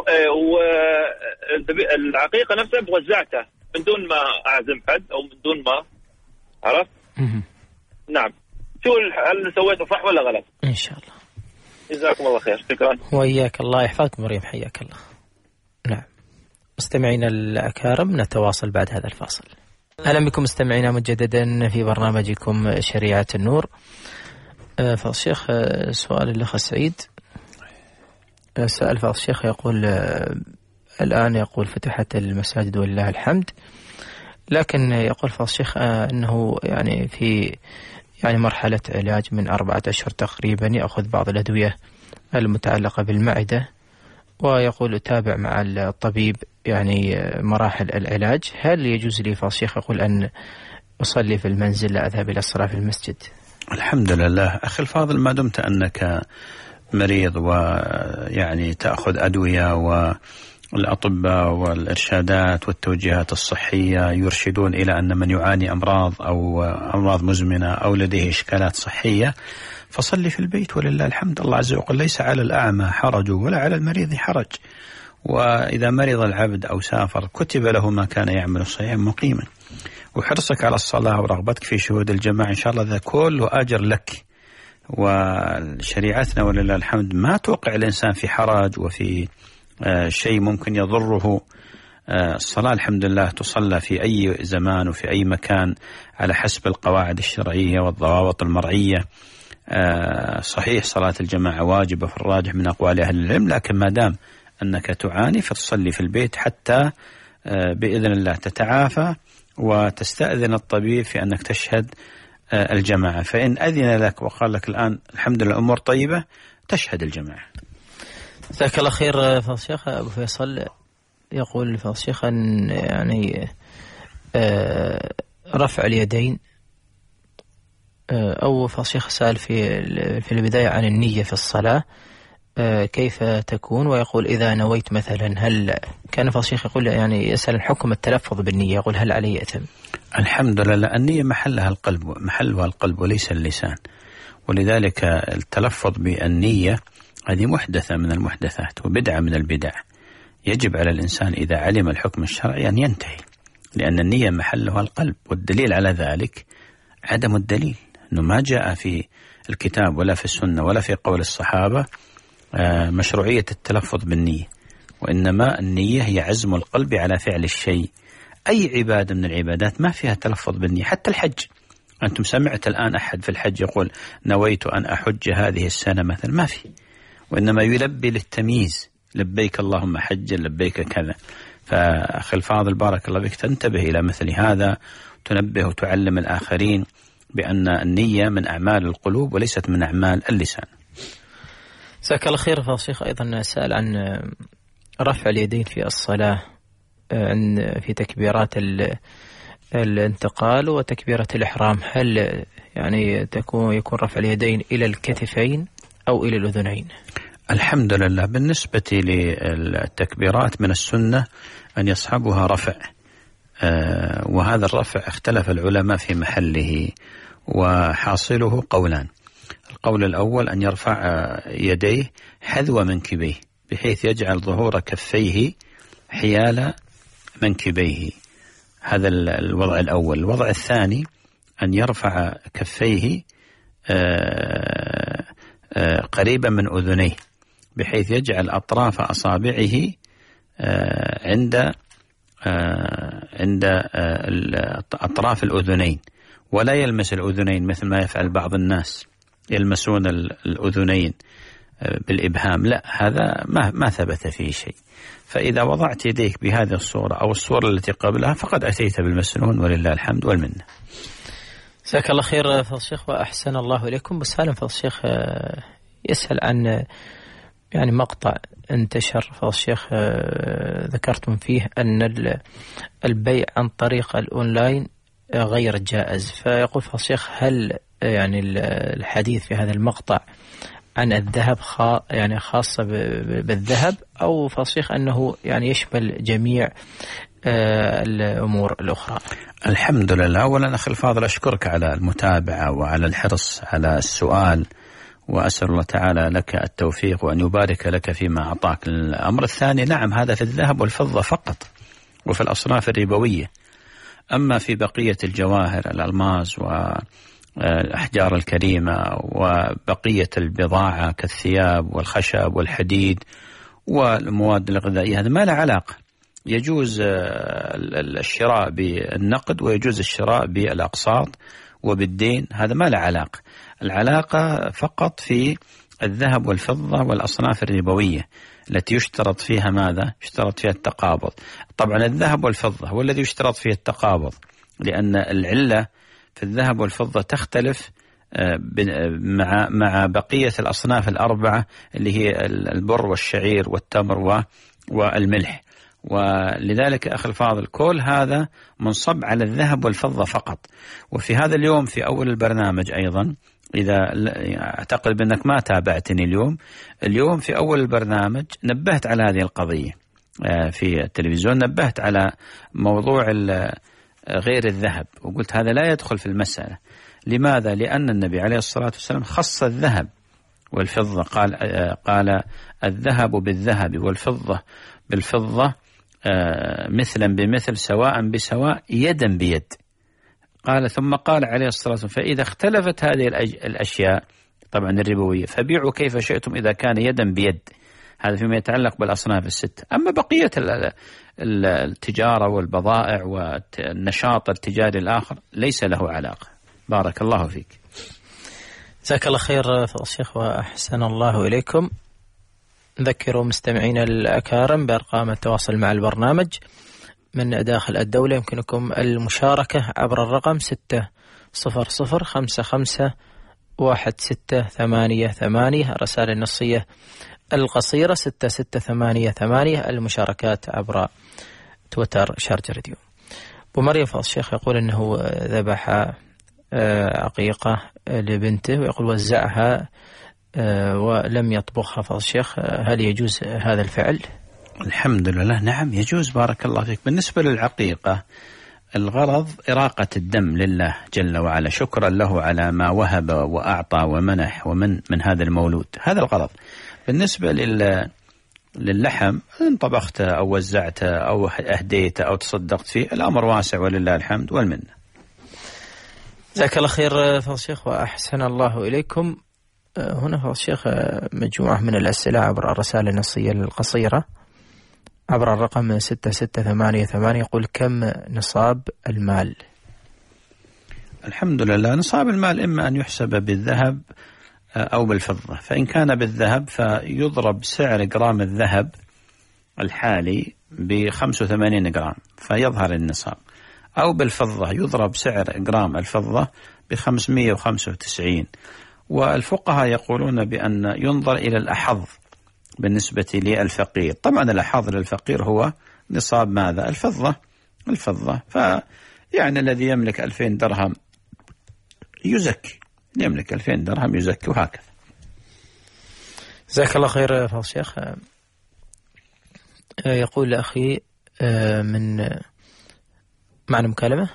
والعقيقه نفسها بوزعتها من دون ما اعزم حد او من دون ما عرفت. نعم. شو هل سويته صح ولا غلط؟ ان شاء الله. جزاكم الله خير. شكرا. وإياك الله يحفظك مريم. حياك الله. نعم مستمعينا الأكارم نتواصل بعد هذا الفاصل. أهلا بكم مستمعينا مجددا في برنامجكم شريعة النور. فضل الشيخ سؤال الأخ سعيد. سأل فضل الشيخ يقول الآن يقول فتحت المساجد ولله الحمد، لكن يقول فضل الشيخ أنه يعني في يعني مرحلة علاج من أربعة أشهر تقريبا، يأخذ بعض الأدوية المتعلقة بالمعدة، ويقول أتابع مع الطبيب يعني مراحل العلاج. هل يجوز لي فضل الشيخ يقول أن أصلي في المنزل لا أذهب إلى الصلاة في المسجد؟ الحمد لله أخي الفاضل، ما دمت أنك مريض ويعني تأخذ أدوية والأطباء والإرشادات والتوجيهات الصحية يرشدون إلى أن من يعاني أمراض أو أمراض مزمنة أو لديه إشكالات صحية فصلي في البيت ولله الحمد. الله عز وجل ليس على الأعمى حرج ولا على المريض حرج، وإذا مرض العبد أو سافر كتب له ما كان يعمل صحيحا مقيما. وحرصك على الصلاة ورغبتك في شهود الجماعة إن شاء الله ذا كله أجر لك. وشريعتنا ولله الحمد ما توقع الإنسان في حرج وفي آه شيء ممكن يضره. آه الصلاة الحمد لله تصلى في أي زمان وفي أي مكان على حسب القواعد الشرعية والضوابط المرعية. آه صحيح صلاة الجماعة واجبة في الراجح من أقوال أهل العلم، لكن ما دام أنك تعاني فتصلي في البيت حتى آه بإذن الله تتعافى وتستأذن الطبيب في أنك تشهد آه الجماعة. فإن أذن لك وقال لك الآن الحمد لله أمور طيبة تشهد الجماعة. جزاك الله خير فضل الشيخ. أبو فيصل يقول فضل الشيخ أن يعني آه رفع اليدين آه أو فضل الشيخ سأل في في البداية عن النية في الصلاة آه كيف تكون، ويقول إذا نويت مثلا هل كان فضل الشيخ يقول يعني يسأل حكم التلفظ بالنية، يقول هل عليه إثم؟ الحمد لله النية محلها القلب محلها القلب وليس اللسان، ولذلك التلفظ بالنية هذه محدثة من المحدثات وبدعة من البدع. يجب على الإنسان إذا علم الحكم الشرعي أن ينتهي، لأن النية محلها القلب. والدليل على ذلك عدم الدليل، أنه ما جاء في الكتاب ولا في السنة ولا في قول الصحابة مشروعية التلفظ بالنية، وإنما النية هي عزم القلب على فعل الشيء. أي عبادة من العبادات ما فيها تلفظ بالنية، حتى الحج. أنتم سمعت الآن أحد في الحج يقول نويت أن أحج هذه السنة مثلا؟ ما في، وإنما يلبي للتمييز، لبيك اللهم حجا لبيك كذا. فأخي الفاضل بارك الله بك تنتبه إلى مثل هذا، تنبه وتعلم الآخرين بأن النية من أعمال القلوب وليست من أعمال اللسان. جزاك الله خير. فضيلة الشيخ أيضا سأل عن رفع اليدين في الصلاة في تكبيرات الانتقال وتكبيرة الإحرام، هل يعني تكون يكون رفع اليدين إلى الكتفين أو إلى الأذنين؟ الحمد لله. بالنسبة للتكبيرات من السنة أن يصحبها رفع، آه وهذا الرفع اختلف العلماء في محله، وحاصله قولان. القول الأول أن يرفع يديه حذو منكبيه بحيث يجعل ظهور كفيه حيال منكبيه، هذا الوضع الأول. الوضع الثاني أن يرفع كفيه آه آه قريبا من أذنيه بحيث يجعل أطراف أصابعه آه عند آه عند آه أطراف الأذنين، ولا يلمس الأذنين مثل ما يفعل بعض الناس يلمسون الأذنين بالإبهام، لا، هذا ما ما ثبت فيه شيء. فإذا وضعت يديك بهذه الصورة أو الصورة التي قبلها فقد أتيت بالمسنون ولله الحمد والمنة. جزاك الله خير فضل الشيخ وأحسن الله إليكم. بس سالم فضل الشيخ يسأل عن يعني مقطع انتشر فضل الشيخ ذكرتم فيه أن البيع عن طريق الأونلاين غير جائز، فيقول فضل الشيخ هل يعني الحديث في هذا المقطع عن الذهب خا يعني خاصة بالذهب، أو فضل الشيخ أنه يعني يشمل جميع الأمور الأخرى؟ الحمد لله. أولا أخي الفاضل أشكرك على المتابعة وعلى الحرص على السؤال، وأسأل الله تعالى لك التوفيق وأن يبارك لك فيما أعطاك. الأمر الثاني، نعم، هذا في الذهب والفضة فقط وفي الأصناف الربوية. أما في بقية الجواهر الألماس والأحجار الكريمة وبقية البضاعة كالثياب والخشب والحديد والمواد الغذائية هذا ما له علاقة. يجوز الشراء بالنقد ويجوز الشراء بالأقساط وبالدين، هذا ما له علاقة. العلاقة فقط في الذهب والفضة والأصناف الربوية التي يشترط فيها ماذا؟ يشترط فيها التقابض. طبعا الذهب والفضة هو الذي يشترط فيه التقابض، لأن العلة في الذهب والفضة تختلف مع مع بقية الأصناف الأربعة اللي هي البر والشعير والتمر والملح. ولذلك أخي الفاضل كل هذا منصب على الذهب والفضة فقط. وفي هذا اليوم في أول البرنامج أيضا، إذا أعتقد بأنك ما تابعتني اليوم اليوم في أول البرنامج نبهت على هذه القضية في التلفزيون، نبهت على موضوع غير الذهب وقلت هذا لا يدخل في المسألة. لماذا؟ لأن النبي عليه الصلاة والسلام خص الذهب والفضة، قال قال الذهب بالذهب والفضة بالفضة مثلا بمثل سواء بسواء يدا بيد. قال ثم قال عليه الصلاة والسلام فإذا اختلفت هذه الأشياء طبعا الربوية فبيعوا كيف شئتم إذا كان يدا بيد. هذا فيما يتعلق بالأصناف الستة. أما بقية التجارة والبضائع والنشاط التجاري الآخر ليس له علاقة. بارك الله فيك. جزاك الله خير فضل الشيخ وأحسن الله إليكم. نذكروا مستمعين الأكارم بأرقام التواصل مع البرنامج من داخل الدولة. يمكنكم المشاركة عبر الرقم ستة صفر صفر خمسة خمسة واحد ستة ثمانية ثمانية، الرسالة النصية القصيرة ستة ستة ثمانية ثمانية، المشاركات عبر تويتر شارجة راديو. أبو مريم فضل الشيخ يقول أنه ذبح عقيقة لبنته ويقول وزعها ولم يطبخها فضل الشيخ، هل يجوز هذا الفعل؟ الحمد لله نعم يجوز. بارك الله فيك. بالنسبة للعقيقة الغرض إراقة الدم لله جل وعلا، شكرا له على ما وهب وأعطى ومنح ومن من هذا المولود، هذا الغرض. بالنسبة لل للحم إن طبخته أو وزعته أو أهديته أو تصدقت فيه الأمر واسع ولله الحمد والمنة. جزاك الله خير فضل الشيخ وأحسن الله إليكم. هنا فضل الشيخ مجموعة من الأسئلة عبر الرسالة النصية القصيرة عبر الرقم ستة ستة ثمانية ثمانية. يقول كم نصاب المال؟ الحمد لله نصاب المال إما أن يحسب بالذهب أو بالفضة. فإن كان بالذهب فيضرب سعر جرام الذهب الحالي بخمسة وثمانين جرام فيظهر النصاب، أو بالفضة يضرب سعر جرام الفضة بخمسمائة وخمسة وتسعين. والفقهاء يقولون بأن ينظر إلى الأحظ بالنسبة للفقير. طبعا الأحظ للفقير هو نصاب ماذا؟ الفضة. الفضة فيعني الذي يملك ألفين درهم يزكي، يملك ألفين درهم يزكي، وهكذا. جزاك الله خير فضل الشيخ. يقول أخي من معنا مكالمة.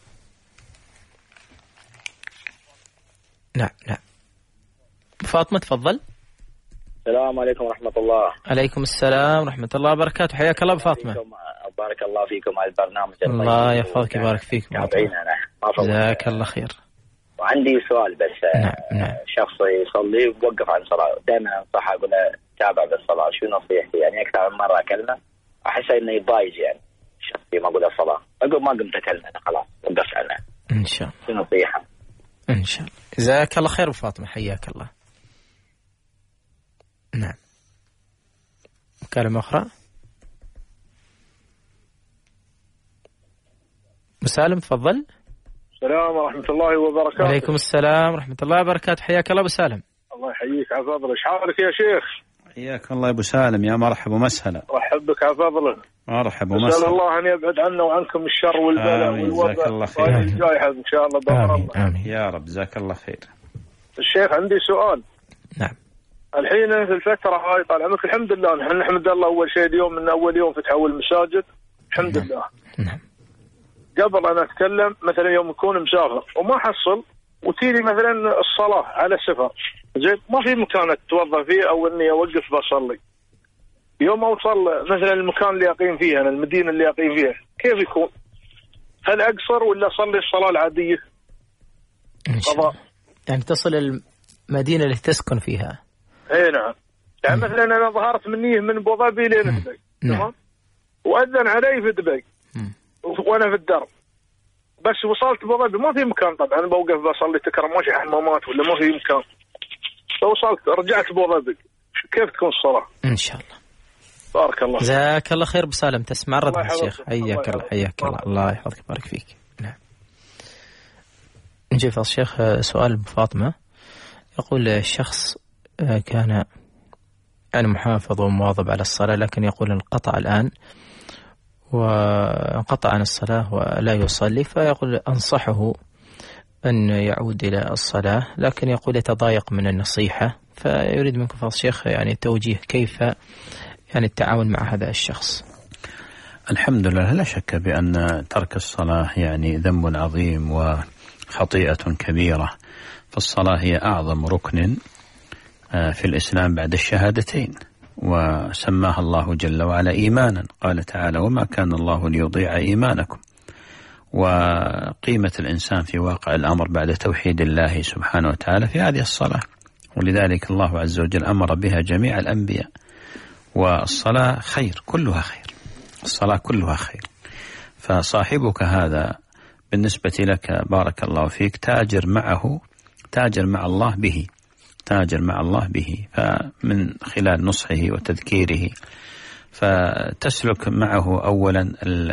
نعم نعم فاطمة تفضل. السلام عليكم ورحمة الله. عليكم السلام ورحمة الله وبركاته. حياك الله بفاطمة. بارك الله فيكم على البرنامج. الله يحفظك ويبارك فيك. جزاك الله خير. وعندي سؤال بس. نعم نعم. شخص يصلي ووقف عن صلاة، دائما أنصحه أقول له تابع بالصلاة، شو نصيحتي؟ يعني أكثر من مرة أكلمه أحس إنه يضايج، يعني شخصي ما أقول الصلاة أقول ما قمت أكلمه خلاص وقفت عنه. إن شاء الله. شو نصيحة؟ إن شاء الله. جزاك الله خير فاطمة، حياك الله. نعم. مكالمة أخرى. مسالم تفضل. السلام ورحمة الله وبركاته. وعليكم السلام ورحمة الله وبركاته. حياك الله أبو سالم. الله يحييك على فضله. ايش حالك يا شيخ؟ حياك الله يا أبو سالم، يا مرحبا ومسهلا. رحب بك على فضله. مرحبا ومسهلا. نسأل الله أن يبعد عنا وعنكم الشر والبلاء والوباء والجائحة إن شاء الله بأمر الله. آمين يا رب. جزاك الله خير. الشيخ عندي سؤال. نعم. الحين في الفترة هاي طال عمرك الحمد لله نحن نحمد الله أول شيء اليوم من أول يوم فتحوا المساجد الحمد نعم. لله. نعم. قبل أنا أتكلم مثلا يوم يكون مسافر وما حصل وتيلي مثلا الصلاة على سفر زين ما في مكان أتوظف فيه أو إني أوقف بصلي، يوم أوصل مثلا المكان اللي أقيم فيه أنا المدينة اللي أقيم فيها كيف يكون؟ هل أقصر ولا أصلي الصلاة العادية؟ قضاء. يعني تصل المدينة اللي تسكن فيها. إيه نعم. يعني م. مثلا أنا ظهرت مني من أبو ظبي لين دبي تمام وأذن علي في دبي وأنا في الدرب بس وصلت أبو ظبي ما في مكان طبعا بوقف بصلي تكرم ماشي حمامات ولا ما في مكان، فوصلت رجعت أبو ظبي كيف تكون الصلاة؟ إن شاء الله. بارك الله. جزاك الله خير بسالم. تسمع رد الشيخ. حياك الله حياك الله. الله يحفظك ويبارك فيك. نعم. نجي فضل الشيخ سؤال بفاطمة. يقول الشخص كان يعني محافظ ومواظب على الصلاة لكن يقول انقطع الآن وانقطع عن الصلاة ولا يصلي، فيقول أنصحه أن يعود إلى الصلاة لكن يقول يتضايق من النصيحة، فيريد منكم فضل الشيخ يعني توجيه كيف يعني التعاون مع هذا الشخص. الحمد لله لا شك بأن ترك الصلاة يعني ذنب عظيم وخطيئة كبيرة، فالصلاة هي أعظم ركن في الإسلام بعد الشهادتين، وسماها الله جل وعلا إيمانا، قال تعالى وما كان الله ليضيع إيمانكم. وقيمة الإنسان في واقع الأمر بعد توحيد الله سبحانه وتعالى في هذه الصلاة، ولذلك الله عز وجل أمر بها جميع الأنبياء. والصلاة خير كلها خير، الصلاة كلها خير. فصاحبك هذا بالنسبة لك بارك الله فيك تاجر معه، تاجر مع الله به، تاجر مع الله به، فمن خلال نصحه وتذكيره فتسلك معه أولا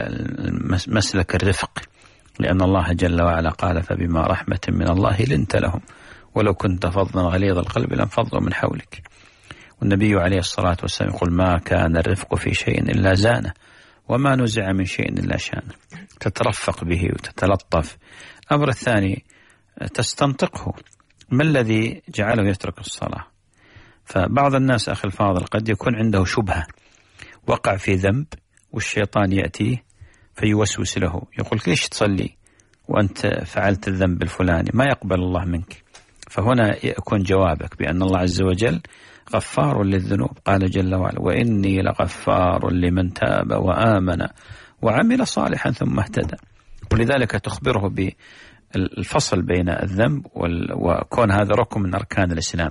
مسلك الرفق، لأن الله جل وعلا قال فبما رحمة من الله لنت لهم ولو كنت فظا غليظ القلب لانفضوا من حولك. والنبي عليه الصلاة والسلام يقول ما كان الرفق في شيء إلا زانه وما نزع من شيء إلا شانه. تترفق به وتتلطف. الأمر الثاني تستنطقه، ما الذي جعله يترك الصلاة؟ فبعض الناس أخي الفاضل قد يكون عنده شبهة، وقع في ذنب والشيطان يأتيه فيوسوس له يقول ليش تصلي وأنت فعلت الذنب الفلاني ما يقبل الله منك. فهنا يكون جوابك بأن الله عز وجل غفار للذنوب، قال جل وعلا وإني لغفار لمن تاب وآمن وعمل صالحا ثم اهتدى. ولذلك تخبره بالفصل بين الذنب وكون هذا ركن من أركان الإسلام.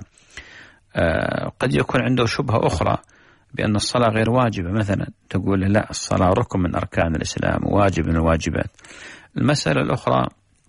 قد يكون عنده شبهة أخرى بأن الصلاة غير واجبة مثلا، تقول لا الصلاة ركن من أركان الإسلام واجب من الواجبات. المسألة الأخرى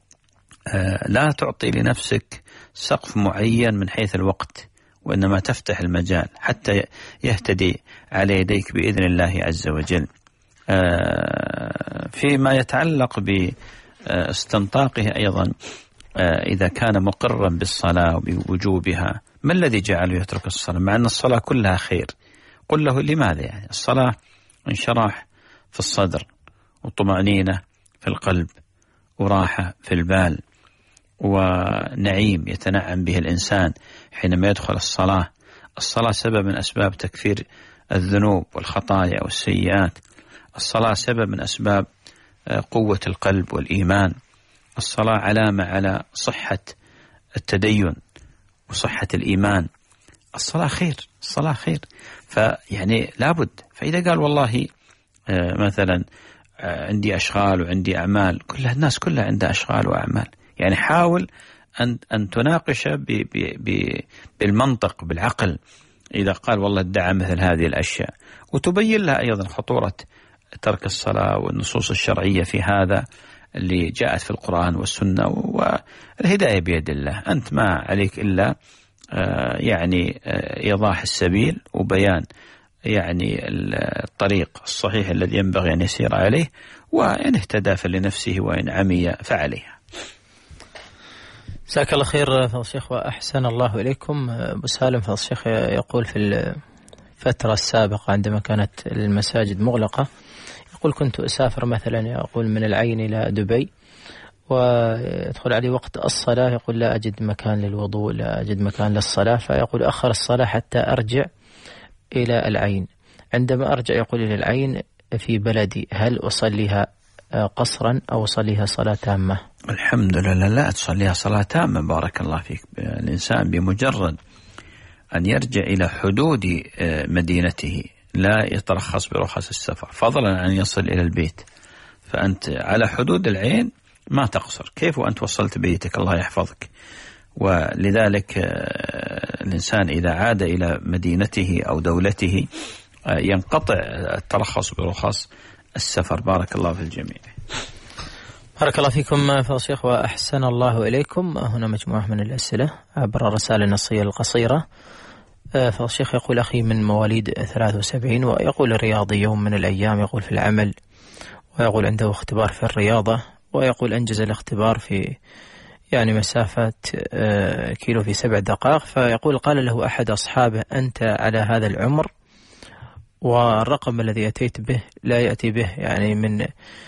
لا تعطي لنفسك سقف معين من حيث الوقت، وإنما تفتح المجال حتى يهتدي على يديك بإذن الله عز وجل. فيما يتعلق باستنطاقه أيضا، إذا كان مقرا بالصلاة وبوجوبها، ما الذي جعله يترك الصلاة مع أن الصلاة كلها خير؟ قل له لماذا؟ يعني الصلاة انشراح في الصدر وطمأنينة في القلب وراحة في البال ونعيم يتنعم به الإنسان حينما يدخل الصلاة. الصلاة سبب من أسباب تكفير الذنوب والخطايا والسيئات. الصلاة سبب من أسباب قوة القلب والإيمان. الصلاة علامة على صحة التدين وصحة الإيمان. الصلاة خير، الصلاة خير. فيعني لابد. فإذا قال والله مثلا عندي أشغال وعندي أعمال، كل الناس كلها عندها أشغال وأعمال، يعني حاول أن أن تناقش ب ب بالمنطق بالعقل إذا قال والله ادعى مثل هذه الأشياء، وتبين لها أيضا خطورة ترك الصلاة والنصوص الشرعية في هذا اللي جاءت في القرآن والسنة، والهداية بيد الله. أنت ما عليك إلا يعني إيضاح السبيل وبيان يعني الطريق الصحيح الذي ينبغي أن يسير عليه، وإن اهتدى فلنفسه وإن عمي فعليها. جزاك الله خير فضل الشيخ وأحسن الله إليكم. أبو سالم فضل الشيخ يقول في الفترة السابقة عندما كانت المساجد مغلقة، يقول كنت أسافر مثلا يقول من العين إلى دبي، ويدخل علي وقت الصلاة يقول لا أجد مكان للوضوء، لا أجد مكان للصلاة، فيقول أخر الصلاة حتى أرجع إلى العين. عندما أرجع يقول إلى العين في بلدي، هل أصليها قصرا أو أصليها صلاة تامة؟ الحمد لله لا تصليها صلاة تامة، بارك الله فيك. الإنسان بمجرد أن يرجع إلى حدود مدينته لا يترخص برخص السفر، فضلا عن يصل إلى البيت. فأنت على حدود العين ما تقصر، كيف وأنت وصلت بيتك؟ الله يحفظك. ولذلك الإنسان إذا عاد إلى مدينته أو دولته ينقطع الترخص برخص السفر. بارك الله في الجميع. بارك الله فيكم فضل الشيخ وأحسن الله إليكم. هنا مجموعة من الأسئلة عبر الرسائل النصية القصيرة. فضل الشيخ يقول أخي من مواليد ثلاثة وسبعين، ويقول رياضي يوم من الأيام، يقول في العمل، ويقول عنده اختبار في الرياضة، ويقول أنجز الاختبار في يعني مسافة كيلو في سبع دقائق. فيقول قال له أحد أصحابه أنت على هذا العمر والرقم الذي أتيت به لا يأتي به يعني من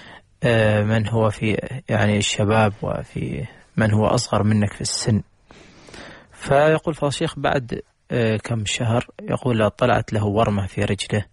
من هو في يعني الشباب وفي من هو أصغر منك في السن. فيقول فضل الشيخ بعد كم شهر يقول طلعت له ورمة في رجله.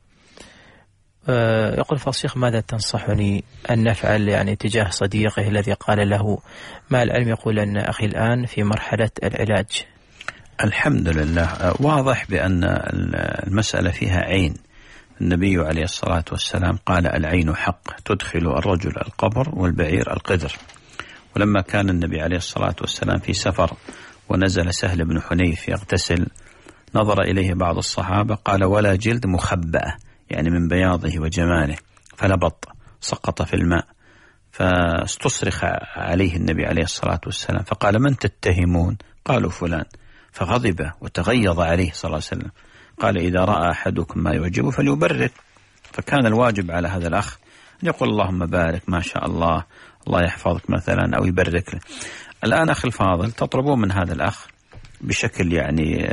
يقول فضل الشيخ ماذا تنصحني أن نفعل يعني تجاه صديقه الذي قال له مع العلم يقول أن أخي الآن في مرحلة العلاج؟ الحمد لله واضح بأن المسألة فيها عين. النبي عليه الصلاة والسلام قال العين حق تدخل الرجل القبر والبعير القدر. ولما كان النبي عليه الصلاة والسلام في سفر ونزل سهل بن حنيف يغتسل، نظر إليه بعض الصحابة قال ولا جلد مخبأة، يعني من بياضه وجماله، فلبط سقط في الماء. فاستصرخ عليه النبي عليه الصلاة والسلام فقال من تتهمون؟ قالوا فلان. فغضب وتغيظ عليه صلى الله عليه وسلم، قال إذا رأى أحدكم ما يعجبه فليبرر. فكان الواجب على هذا الأخ أن يقول اللهم بارك ما شاء الله، الله يحفظك مثلا، أو يبرك له. الآن أخي الفاضل تطلبون من هذا الأخ بشكل يعني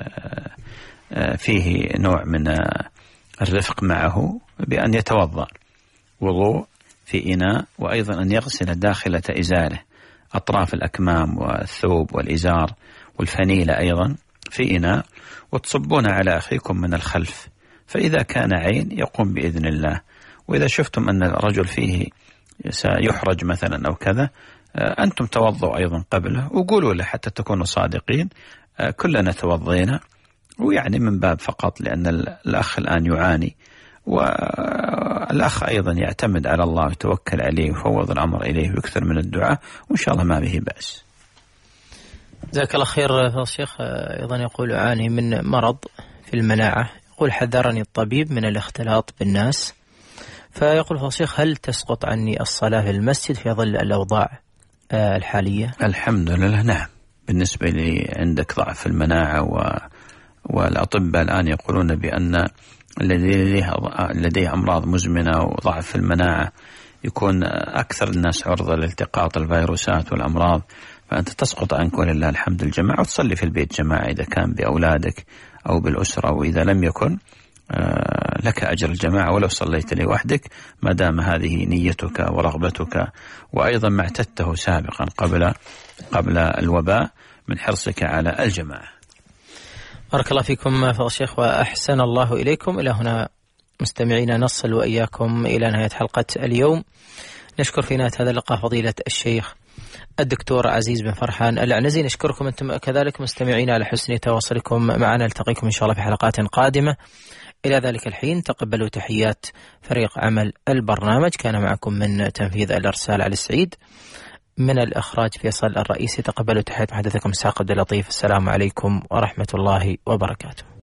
فيه نوع من الرفق معه بأن يتوضأ وضوء في إناء، وأيضا أن يغسل داخلة إزاره، أطراف الأكمام والثوب والإزار والفنيلة أيضا في إناء، وتصبون على أخيكم من الخلف. فإذا كان عين يقوم بإذن الله. وإذا شفتم أن الرجل فيه سيحرج مثلا أو كذا، أنتم توضوا أيضا قبله وقولوا له حتى تكونوا صادقين كلنا توضينا، ويعني من باب فقط لأن الأخ الآن يعاني، والأخ أيضا يعتمد على الله ويتوكل عليه ويفوض الأمر إليه ويكثر من الدعاء، وإن شاء الله ما به بأس. جزاك الله خير فضل الشيخ. أيضا يقول أعاني من مرض في المناعة، يقول حذرني الطبيب من الاختلاط بالناس. فيقول فضل الشيخ هل تسقط عني الصلاة في المسجد في ظل الأوضاع الحالية؟ الحمد لله نعم. بالنسبة لي عندك ضعف المناعة و... والأطباء الآن يقولون بأن الذي لديه أمراض مزمنة وضعف في المناعة يكون أكثر الناس عرضة لالتقاط الفيروسات والأمراض، فأنت تسقط عنك ولله الحمد الجماعة، وتصلي في البيت جماعة إذا كان بأولادك أو بالأسرة، وإذا لم يكن لك أجر الجماعة ولو صليت لوحدك، ما دام هذه نيتك ورغبتك، وأيضا ما اعتدته سابقا قبل قبل الوباء من حرصك على الجماعة. بارك الله فيكم فضل الشيخ وأحسن الله إليكم. إلى هنا مستمعينا نصل وإياكم إلى نهاية حلقة اليوم. نشكر في نهاية هذا اللقاء فضيلة الشيخ الدكتور عزيز بن فرحان العنزي. نشكركم أنتم كذلك مستمعينا على حسن تواصلكم معنا. نلتقيكم إن شاء الله في حلقات قادمة. إلى ذلك الحين تقبلوا تحيات فريق عمل البرنامج. كان معكم من تنفيذ الإرسال علي السعيد، من الإخراج فيصل الرئيسي. تقبلوا تحيات محدثكم ساق عبد اللطيف. السلام عليكم ورحمة الله وبركاته.